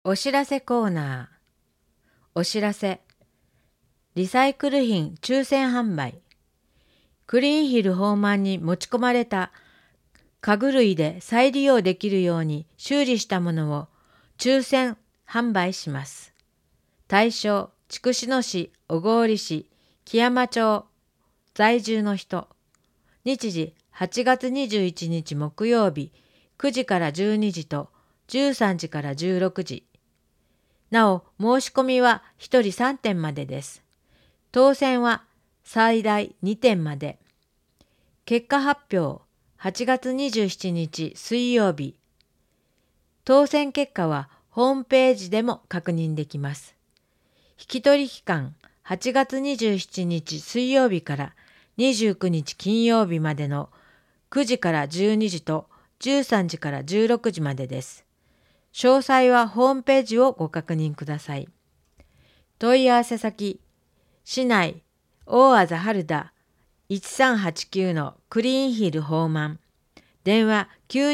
お知らせコーナー。お知らせ。リサイクル品抽選販売。クリーンヒルホーマンに持ち込まれた家具類で再利用できるように修理したものを抽選販売します。対象、筑紫野市、小郡市、木山町在住の人。日時、8月21日木曜日、9時から12時と13時から16時。なお、申し込みは1人3点までです。当選は最大2点まで。結果発表、8月27日水曜日。当選結果はホームページでも確認できます。引き取り期間、8月27日水曜日から29日金曜日までの9時から12時と13時から16時までです。詳細はホームページをご確認ください。問い合わせ先、市内、大字春田1389のクリーンヒルホーマン、電話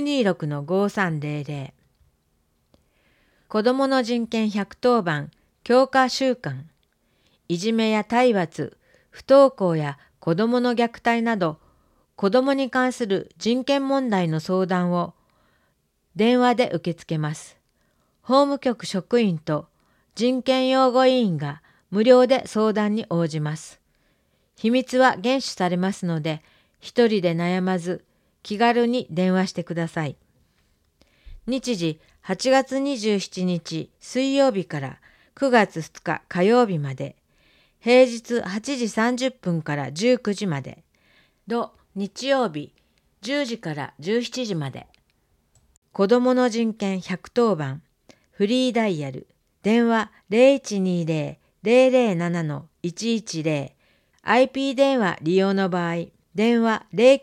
926-5300。子どもの人権110番強化週間、いじめや体罰、不登校や子どもの虐待など、子どもに関する人権問題の相談を電話で受け付けます。法務局職員と人権擁護委員が無料で相談に応じます。秘密は厳守されますので、一人で悩まず気軽に電話してください。日時8月27日水曜日から9月2日火曜日まで、平日8時30分から19時まで、土日曜日10時から17時まで。子どもの人権110番フリーダイヤル、電話 0120-007-110、IP 電話利用の場合、電話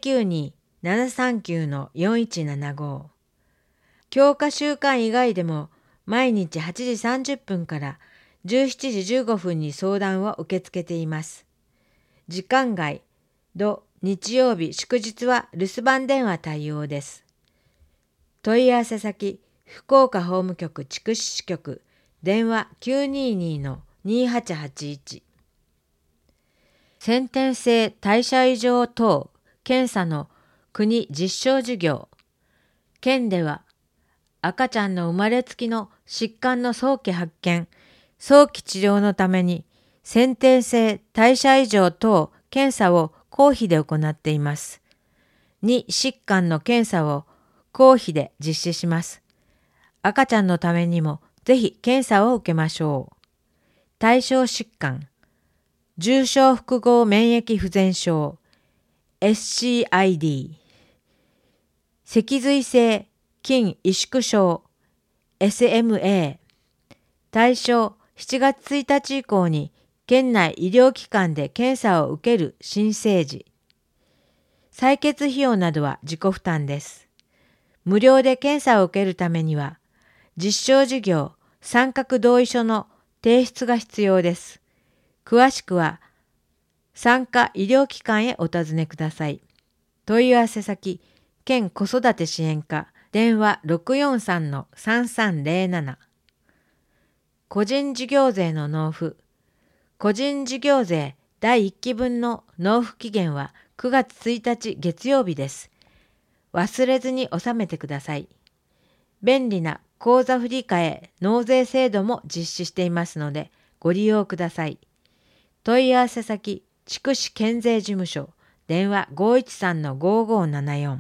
092-739-4175。強化週間以外でも、毎日8時30分から17時15分に相談を受け付けています。時間外、土日曜日祝日は留守番電話対応です。問い合わせ先、福岡法務局筑紫支局、電話 922-2881。先天性代謝異常等検査の国実証事業。県では赤ちゃんの生まれつきの疾患の早期発見、早期治療のために先天性代謝異常等検査を公費で行っています。2疾患の検査を公費で実施します。赤ちゃんのためにもぜひ検査を受けましょう。対象疾患、重症複合免疫不全症 SCID、脊髄性筋萎縮症 SMA、対象7月1日以降に県内医療機関で検査を受ける新生児。採血費用などは自己負担です。無料で検査を受けるためには、実証事業参画同意書の提出が必要です。詳しくは、参加医療機関へお尋ねください。問い合わせ先、県子育て支援課、電話 643-3307。個人事業税の納付。個人事業税第1期分の納付期限は9月1日月曜日です。忘れずに納めてください。便利な口座振替納税制度も実施していますのでご利用ください。問い合わせ先、筑紫県税事務所、電話 513-5574。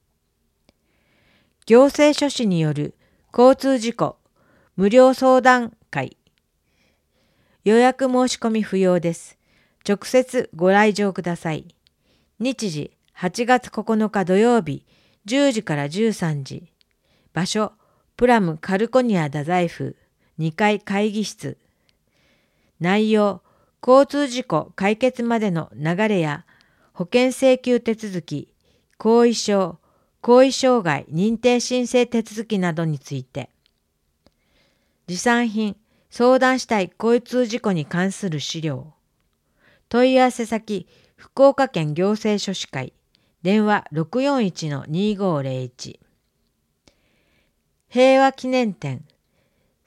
行政書士による交通事故無料相談会。予約申し込み不要です。直接ご来場ください。日時8月9日土曜日10時から13時。場所プラムカルコニア太宰府2階会議室。内容交通事故解決までの流れや保険請求手続き、後遺症、後遺障害認定申請手続きなどについて。持参品、相談したい交通事故に関する資料。問い合わせ先、福岡県行政書士会、電話 641-2501。平和記念展、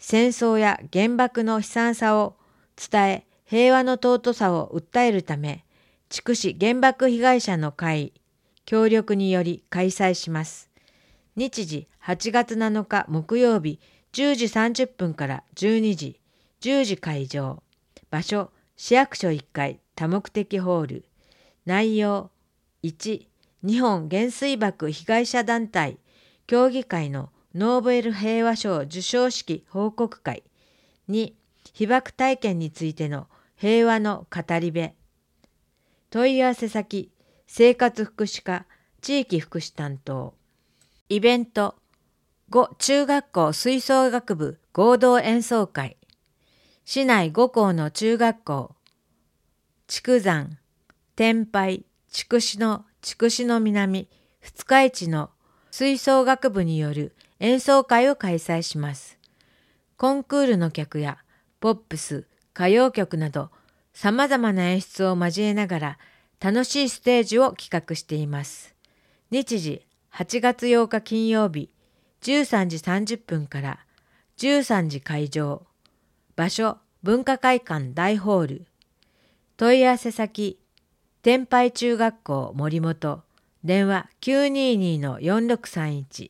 戦争や原爆の悲惨さを伝え、平和の尊さを訴えるため、筑紫原爆被害者の会協力により開催します。日時8月7日木曜日10時30分から12時、10時会場。場所、市役所1階多目的ホール。内容、1、日本原水爆被害者団体協議会のノーベル平和賞授賞式報告会。2、被爆体験についての平和の語り部。問い合わせ先、生活福祉課地域福祉担当。イベント、5中学校吹奏楽部合同演奏会。市内5校の中学校、筑山、天拝、筑紫の南、二日市の吹奏楽部による演奏会を開催します。コンクールの曲やポップス、歌謡曲など様々な演出を交えながら楽しいステージを企画しています。日時8月8日金曜日13時30分から13時会場。場所、文化会館大ホール。問い合わせ先、天拝中学校森本。電話922-4631。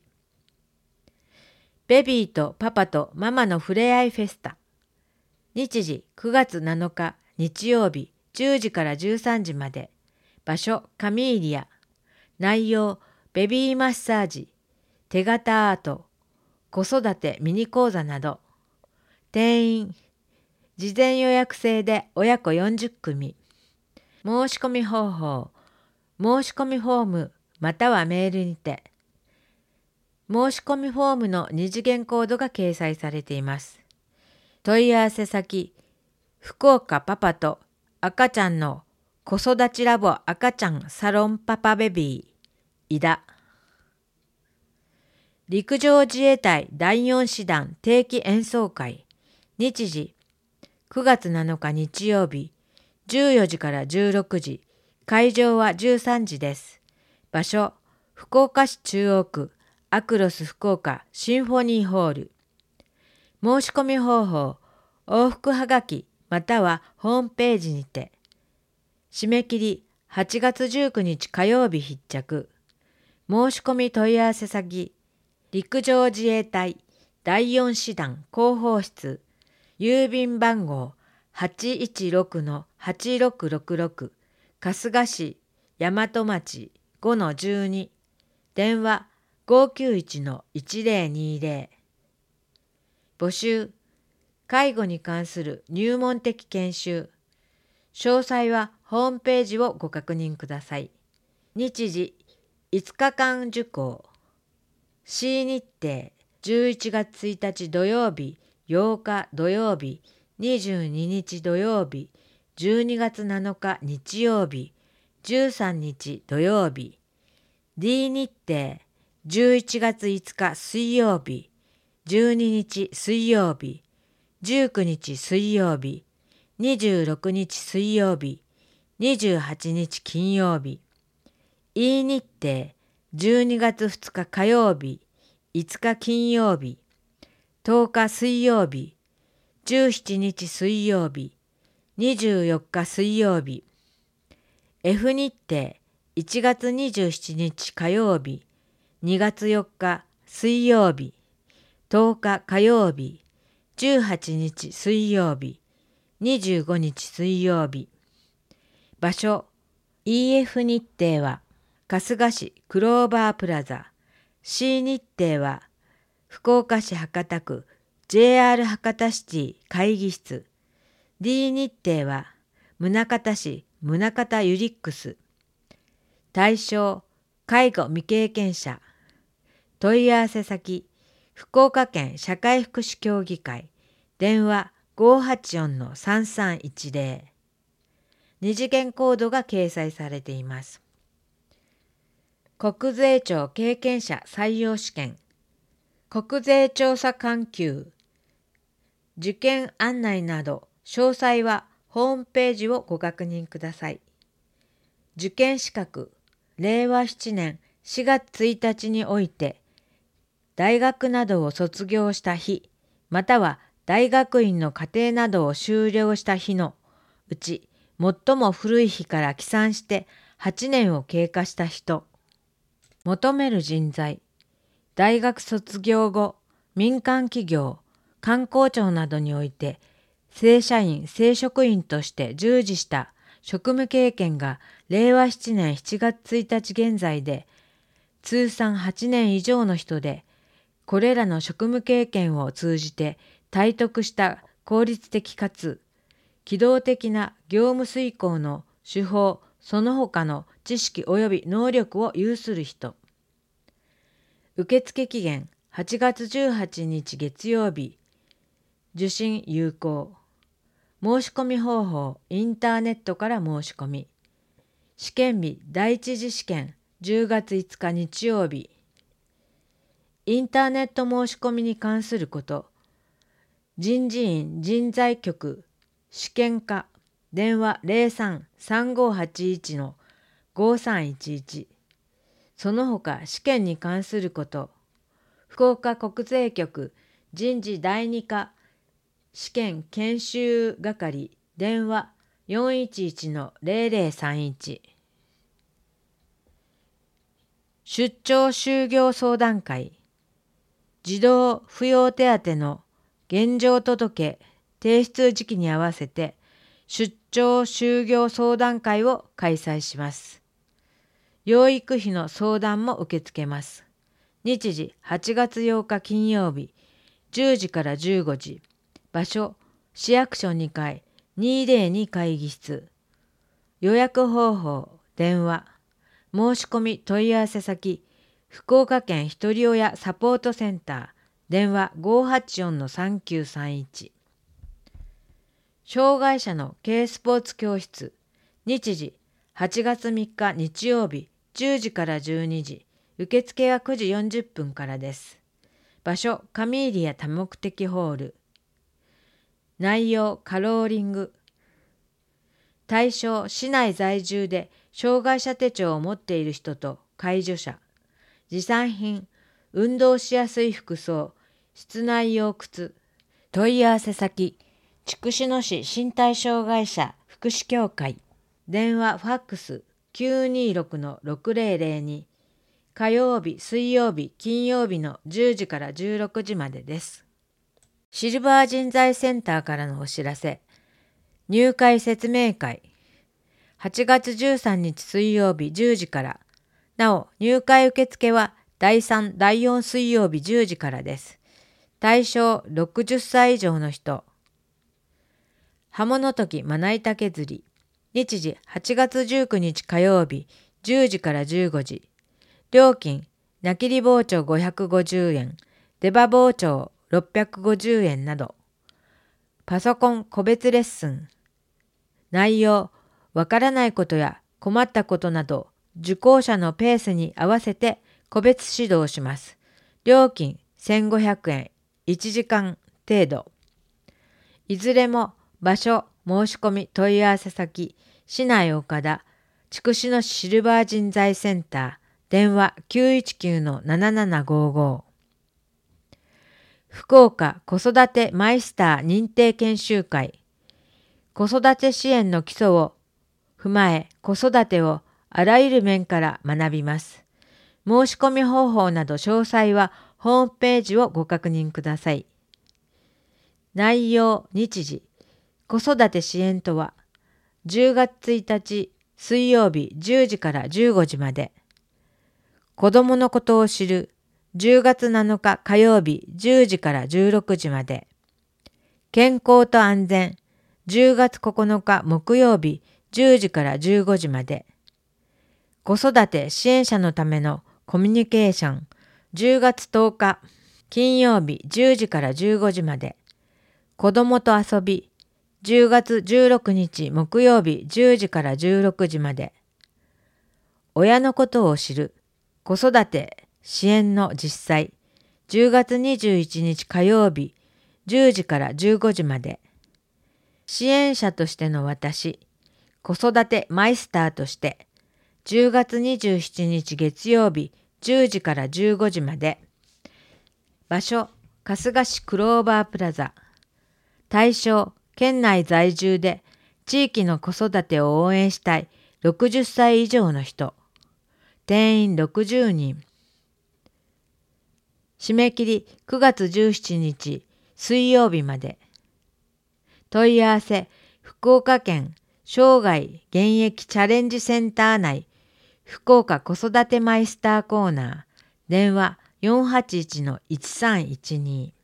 ベビーとパパとママのふれあいフェスタ。日時9月7日日曜日10時から13時まで。場所カミーリア。内容ベビーマッサージ、手形アート、子育てミニ講座など。定員事前予約制で親子40組。申し込み方法、申し込みフォームまたはメールにて。申し込みフォームの二次元コードが掲載されています。問い合わせ先、福岡パパと赤ちゃんの子育ちラボ赤ちゃんサロンパパベビー、井田。陸上自衛隊第4師団定期演奏会。日時9月7日日曜日14時から16時。会場は13時です。場所、福岡市中央区アクロス福岡シンフォニーホール。申し込み方法、往復はがきまたはホームページにて。締め切り8月19日火曜日必着。申し込み問い合わせ先、陸上自衛隊第4師団広報室、郵便番号816-8666、春日市大和町 5-12、電話591-1020。募集、介護に関する入門的研修。詳細はホームページをご確認ください。日時5日間受講。C 日程11月1日土曜日、8日土曜日、22日土曜日、12月7日日曜日、13日土曜日。D 日程11月5日水曜日、12日水曜日、19日水曜日、26日水曜日、28日金曜日。E 日程12月2日火曜日、5日金曜日、10日水曜日、17日水曜日、24日水曜日。F 日程1月27日火曜日、2月4日水曜日、10日火曜日、18日水曜日、25日水曜日。場所 EF 日程は春日市クローバープラザ。C 日程は福岡市博多区 JR 博多シティ会議室。D 日程は宗像市宗像ユリックス。対象介護未経験者。問い合わせ先福岡県社会福祉協議会。電話584-3310。二次元コードが掲載されています。国税庁経験者採用試験。国税調査環境。受験案内など詳細はホームページをご確認ください。受験資格、令和7年4月1日において、大学などを卒業した日、 または大学院の課程などを修了した日のうち、最も古い日から起算して8年を経過した人。求める人材。大学卒業後、民間企業、官公庁などにおいて、正社員・正職員として従事した職務経験が令和7年7月1日現在で、通算8年以上の人で、これらの職務経験を通じて体得した効率的かつ機動的な業務遂行の手法その他の知識及び能力を有する人。受付期限8月18日月曜日。受信有効。申し込み方法インターネットから申し込み。試験日第一次試験10月5日日曜日。インターネット申し込みに関すること。人事院人材局試験課電話 03-3581-5311 その他試験に関すること。福岡国税局人事第2課試験研修係電話 411-0031 出張就業相談会児童扶養手当の現状届提出時期に合わせて出張就業相談会を開催します。養育費の相談も受け付けます。日時8月8日金曜日10時から15時。場所市役所2階202会議室。予約方法電話。申し込み問い合わせ先福岡県ひとり親サポートセンター電話 584-3931 障害者の軽スポーツ教室日時8月3日日曜日10時から12時受付は9時40分からです。場所カミーリア多目的ホール。内容カローリング。対象市内在住で障害者手帳を持っている人と介助者。持参品運動しやすい服装室内用靴。問い合わせ先筑紫野市身体障害者福祉協会電話ファックス 926-6002 火曜日水曜日金曜日の10時から16時までです。シルバー人材センターからのお知らせ。入会説明会8月13日水曜日10時から。なお入会受付は第3第4水曜日10時からです。対象60歳以上の人。刃物研ぎまな板削り日時8月19日火曜日10時から15時。料金菜切り包丁550円出刃包丁650円など。パソコン個別レッスン。内容わからないことや困ったことなど受講者のペースに合わせて個別指導します。料金1500円1時間程度。いずれも場所申し込み問い合わせ先市内岡田筑紫野市シルバー人材センター電話 919-7755 福岡子育てマイスター認定研修会子育て支援の基礎を踏まえ子育てをあらゆる面から学びます。申し込み方法など詳細はホームページをご確認ください。内容日時子育て支援とは10月1日水曜日10時から15時まで。子どものことを知る10月7日火曜日10時から16時まで。健康と安全10月9日木曜日10時から15時まで。子育て支援者のためのコミュニケーション10月10日金曜日10時から15時まで。子どもと遊び10月16日木曜日10時から16時まで。親のことを知る子育て支援の実際10月21日火曜日10時から15時まで。支援者としての私子育てマイスターとして10月27日月曜日10時から15時まで。場所春日市クローバープラザ。対象、県内在住で地域の子育てを応援したい60歳以上の人。定員60人。締め切り9月17日水曜日まで。問い合わせ、福岡県生涯現役チャレンジセンター内福岡子育てマイスターコーナー。電話481-1312。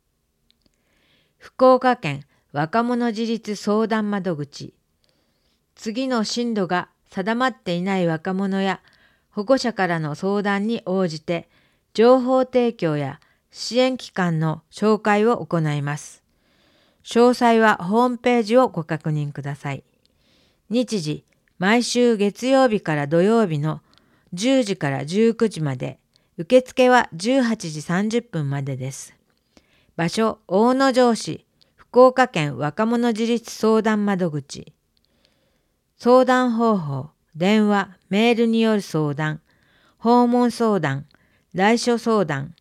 福岡県若者自立相談窓口。次の進路が定まっていない若者や保護者からの相談に応じて情報提供や支援機関の紹介を行います。詳細はホームページをご確認ください。日時、毎週月曜日から土曜日の10時から19時まで。受付は18時30分までです。場所、大野城市、福岡県若者自立相談窓口。相談方法、電話、メールによる相談、訪問相談、来所相談。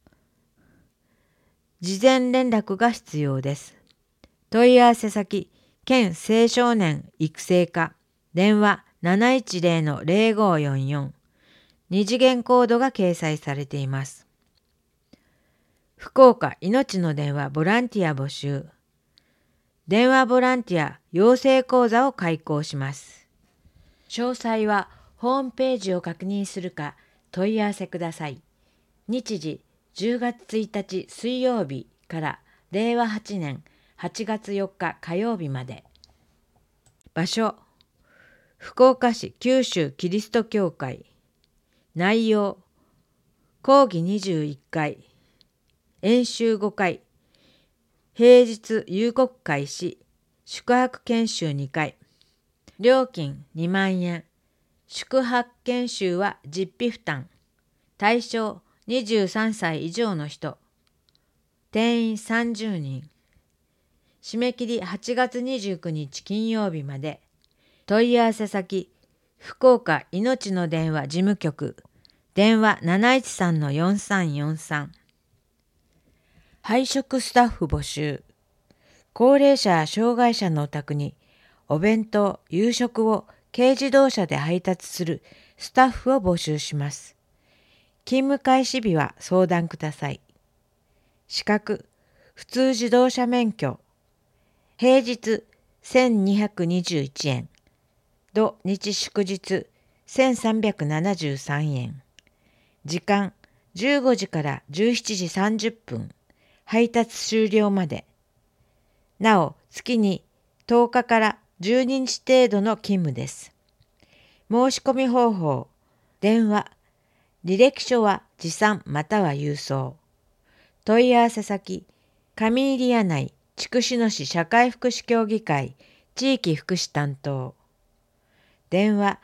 事前連絡が必要です。問い合わせ先、県青少年育成課、電話710-0544。二次元コードが掲載されています。福岡いのちの電話ボランティア募集。電話ボランティア養成講座を開講します。詳細はホームページを確認するか問い合わせください。日時10月1日水曜日から令和8年8月4日火曜日まで。場所、福岡市九州キリスト教会。内容、講義21回、演習5回、平日夕刻開始、宿泊研修2回、料金2万円、宿泊研修は実費負担、対象23歳以上の人、定員30人、締め切り8月29日金曜日まで。問い合わせ先、福岡いのちの電話事務局、電話713-4343。配食スタッフ募集。高齢者や障害者のお宅にお弁当、夕食を軽自動車で配達するスタッフを募集します。勤務開始日は相談ください。資格、普通自動車免許。平日1221円。土日祝日1373円。時間15時から17時30分。配達終了まで。なお、月に10日から12日程度の勤務です。申し込み方法、電話、履歴書は持参または郵送。問い合わせ先、上入谷内筑紫野市社会福祉協議会地域福祉担当。電話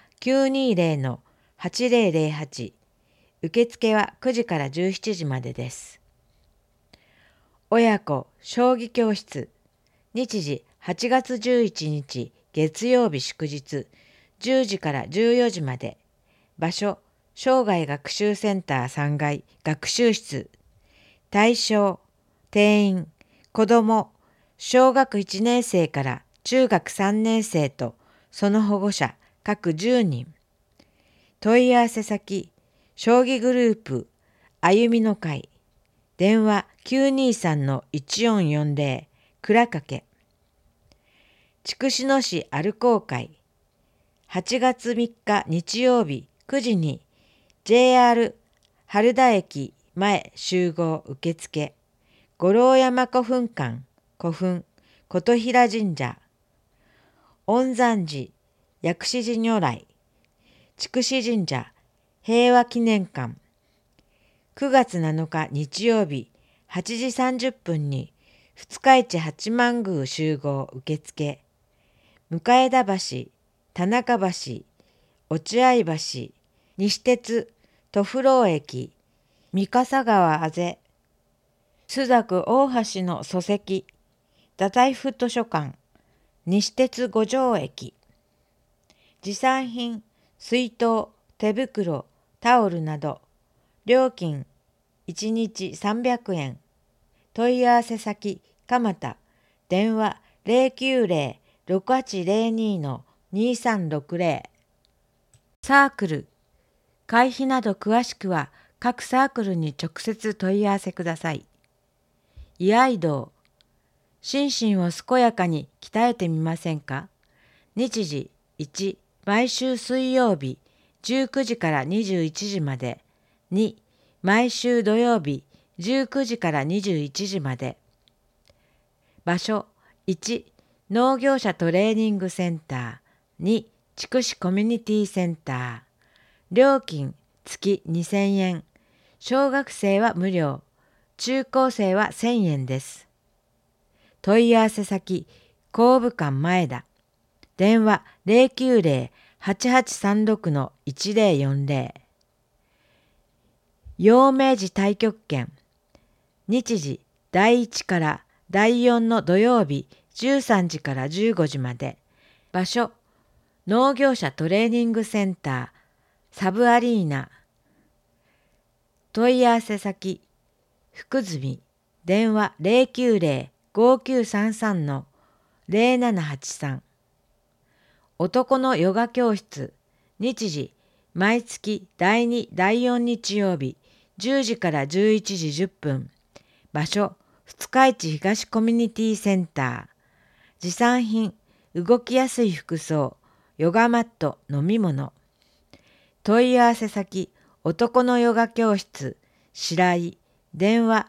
920-8008。受付は9時から17時までです。親子将棋教室。日時8月11日月曜日祝日10時から14時まで。場所、生涯学習センター3階学習室。対象、定員、子ども、小学1年生から中学3年生とその保護者各10人。問い合わせ先、将棋グループ、歩みの会。電話923-1440、倉掛。筑紫野市アルコー会。8月3日日曜日9時に JR 原田駅前集合受付。五郎山古墳館、古墳、琴平神社。恩山寺、薬師寺如来。筑紫神社、平和記念館。9月7日日曜日8時30分に二日市八幡宮集合受付。向田橋、田中橋、落合橋、西鉄、都府老駅、三笠川あぜ、朱雀大橋の礎石、太宰府図書館、西鉄五条駅。持参品、水筒、手袋、タオルなど、料金1日300円。 問い合わせ先、蒲田、電話090-6802-2360。サークル、会費など詳しくは各サークルに直接問い合わせください。居合道、心身を健やかに鍛えてみませんか？日時1、毎週水曜日19時から21時まで。2、毎週土曜日19時から21時まで。場所1、農業者トレーニングセンター。2、筑紫コミュニティセンター。料金月2000円。小学生は無料。中高生は1000円です。問い合わせ先、工部館前田。電話090-8836-1040。陽明寺太極拳。日時第1から第4の土曜日13時から15時まで。場所、農業者トレーニングセンター、サブアリーナ。問い合わせ先、福住。電話090-5933-0783。男のヨガ教室。日時毎月第2第4日曜日10時から11時10分。場所、二日市東コミュニティセンター。持参品、動きやすい服装、ヨガマット、飲み物。問い合わせ先、男のヨガ教室、白井。電話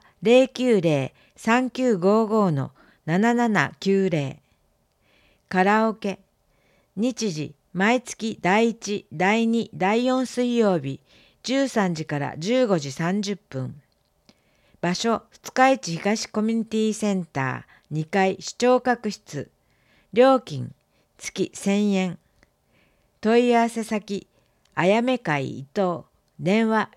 090-3955-7790。カラオケ。日時毎月第1、第2、第4水曜日13時から15時30分。場所、二日市東コミュニティセンター2階視聴覚室。料金月1000円。問い合わせ先、あやめ会伊藤。電話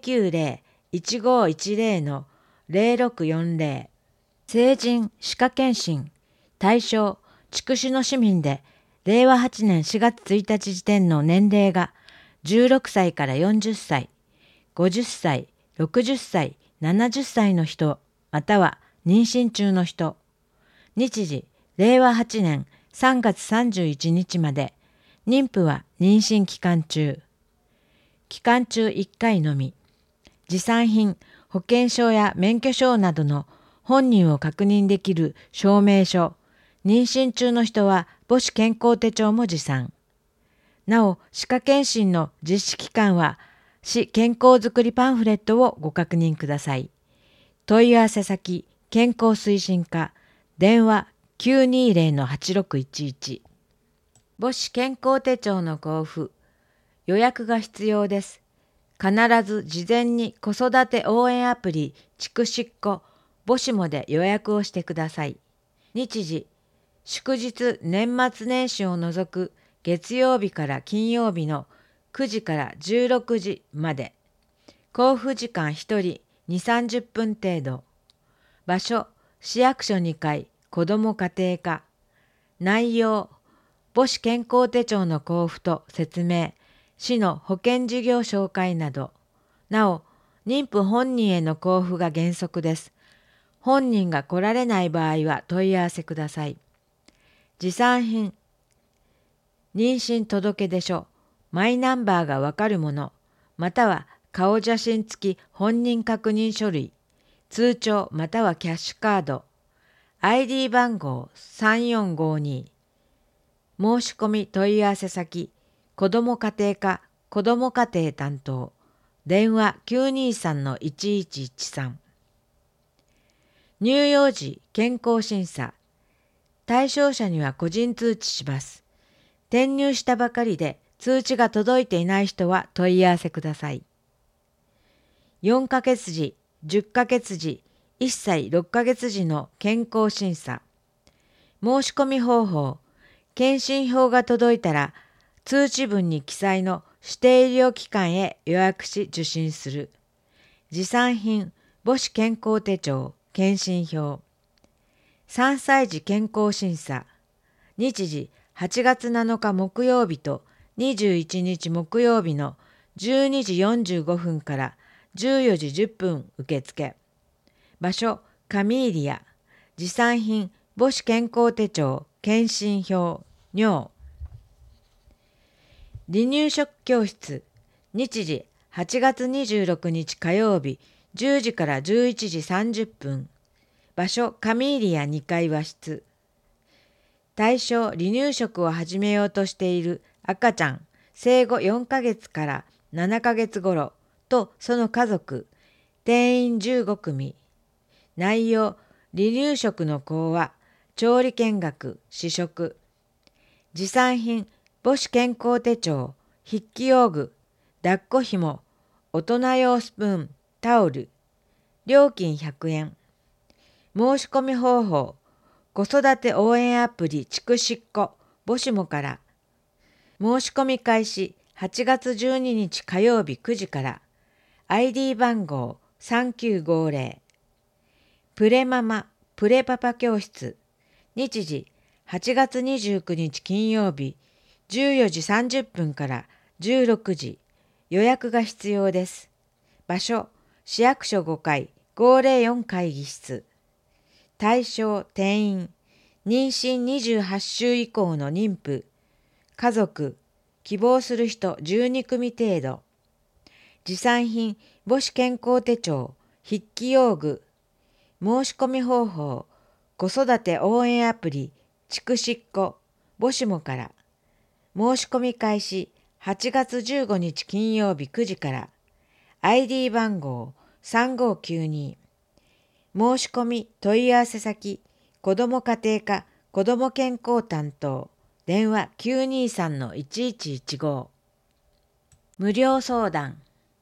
090-1510-0640。成人歯科検診。対象、筑紫の市民で、令和8年4月1日時点の年齢が16歳から40歳、50歳、60歳、70歳の人、または妊娠中の人。日時、令和8年3月31日まで。妊婦は妊娠期間中。期間中1回のみ。持参品、保険証や免許証などの本人を確認できる証明書。妊娠中の人は母子健康手帳も持参。なお、歯科検診の実施期間は、市健康づくりパンフレットをご確認ください。問い合わせ先、健康推進課。電話920-8611。母子健康手帳の交付。予約が必要です。必ず事前に子育て応援アプリ筑紫っ子母子もで予約をしてください。日時、祝日年末年始を除く月曜日から金曜日の9時から16時まで。交付時間1人2、30分程度。場所、市役所2階子ども家庭課。内容、母子健康手帳の交付と説明、市の保険事業紹介など。なお、妊婦本人への交付が原則です。本人が来られない場合は問い合わせください。持参品、妊娠届出書、マイナンバーがわかるもの、または顔写真付き本人確認書類、通帳またはキャッシュカード、ID 番号3452。申し込み問い合わせ先、子ども家庭課子ども家庭担当。電話923-1113。乳幼児健康審査。対象者には個人通知します。転入したばかりで通知が届いていない人は問い合わせください。4ヶ月時、10ヶ月時、1歳6ヶ月時の健康審査。申し込み方法。検診票が届いたら、通知文に記載の指定医療機関へ予約し受診する。持参品、母子健康手帳、検診票。3歳児健康審査。日時、8月7日木曜日と21日木曜日の12時45分から14時10分受付。場所、 カミーリア、持参品、母子健康手帳、検診票、尿。離乳食教室、日時8月26日火曜日、10時から11時30分。場所、カミーリア2階和室。対象、離乳食を始めようとしている赤ちゃん、生後4ヶ月から7ヶ月頃とその家族、定員15組。内容、離乳食の講話、調理見学、試食。持参品、母子健康手帳、筆記用具、抱っこ紐、大人用スプーン、タオル。料金100円。申し込み方法、子育て応援アプリちくしっこ、母子もから。申し込み開始8月12日火曜日9時から。ID 番号3950。プレママ、プレパパ教室。日時8月29日金曜日14時30分から16時。予約が必要です。場所、市役所5階504会議室。対象、定員、妊娠28週以降の妊婦、家族、希望する人12組程度。持参品、母子健康手帳、筆記用具。申し込み方法、子育て応援アプリ、ちくしっこ、母子もから。申し込み開始8月15日金曜日9時から。ID 番号3592。申し込み問い合わせ先、子ども家庭課子ども健康担当、電話 923-1115。無料相談。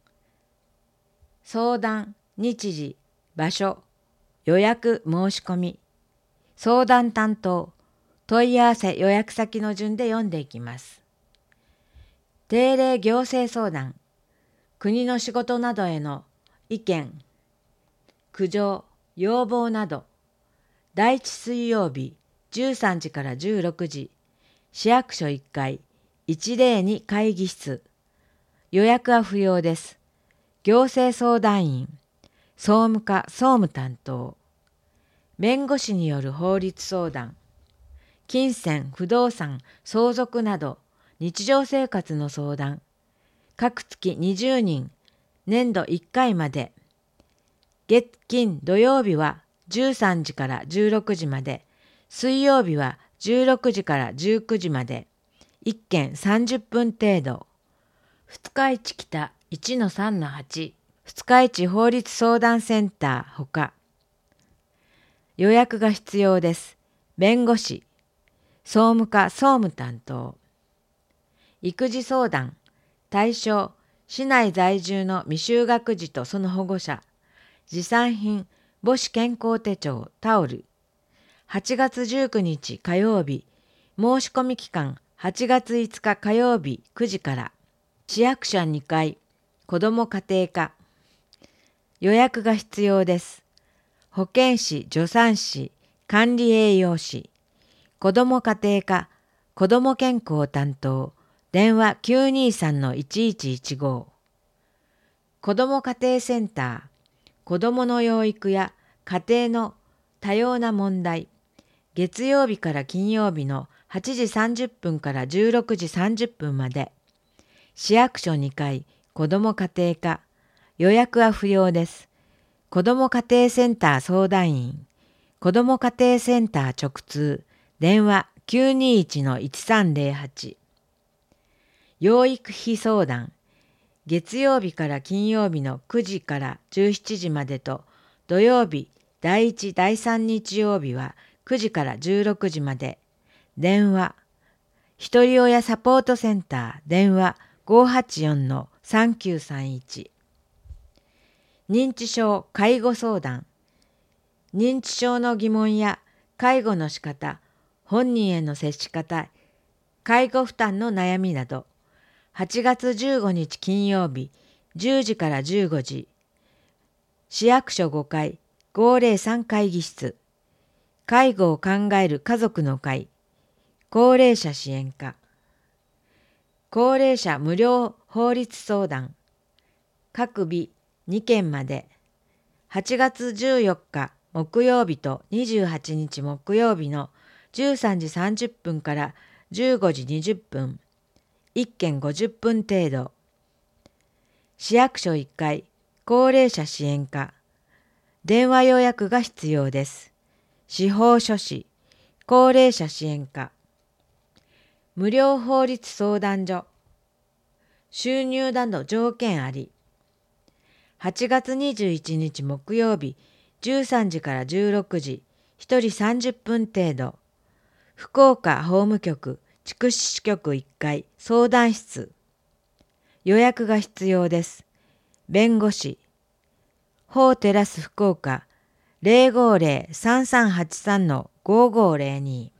相談、日時、場所、予約申し込み。相談担当、問い合わせ予約先の順で読んでいきます。定例行政相談、国の仕事などへの意見、苦情、要望など。第1水曜日13時から16時、市役所1階102会議室。予約は不要です。行政相談員、総務課総務担当。弁護士による法律相談、金銭、不動産、相続など日常生活の相談。各月20人、年度1回まで。月金土曜日は13時から16時まで、水曜日は16時から19時まで、1件30分程度。二日市北 1-3-8、二日市法律相談センターほか。予約が必要です。弁護士、総務課総務担当。育児相談、対象、市内在住の未就学児とその保護者。持参品、母子健康手帳、タオル。8月19日火曜日、申し込み期間8月5日火曜日9時から。市役所2階、子ども家庭課。予約が必要です。保健師、助産師、管理栄養士。子ども家庭課、子ども健康担当。電話 923-1115。子ども家庭センター。子どもの養育や家庭の多様な問題。月曜日から金曜日の8時30分から16時30分まで。市役所2階、子ども家庭課。予約は不要です。子ども家庭センター相談員。子ども家庭センター直通。電話 921-1308。養育費相談。月曜日から金曜日の9時から17時までと、土曜日第1第3日曜日は9時から16時まで。電話、ひとり親サポートセンター、電話 584-3931。認知症介護相談。認知症の疑問や介護の仕方、本人への接し方、介護負担の悩みなど。8月15日金曜日10時から15時。市役所5階503会議室。介護を考える家族の会。高齢者支援課。高齢者無料法律相談。各日2件まで。8月14日木曜日と28日木曜日の13時30分から15時20分、1件50分程度。市役所1階、高齢者支援課。電話予約が必要です。司法書士、高齢者支援課。無料法律相談所。収入など条件あり。8月21日木曜日、13時から16時、1人30分程度。福岡法務局、筑紫支局1階、相談室。予約が必要です。弁護士。法テラス福岡 050-3383-5502